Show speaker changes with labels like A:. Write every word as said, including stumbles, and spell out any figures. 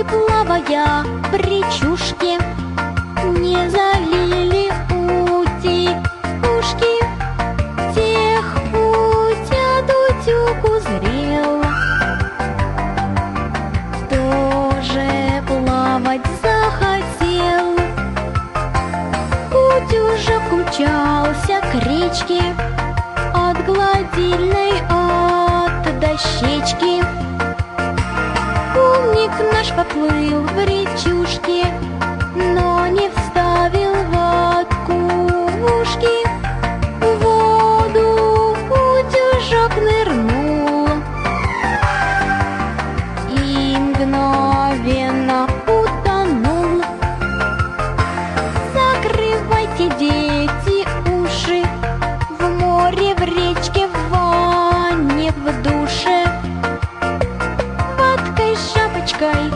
A: плавая в речушке, не залили утикушки. Тех путят утюг узрел, тоже плавать захотел. Утюжок умчался к речке, от гладильной, от дощечки. Умник наш поплыл в речушке, но не вставил ватку в ушки. В воду утюжок нырнул и мгновенно утонул. Закрывайте, дети, уши, в море, в речке, в ванне, в душе. Ваткой, шапочкой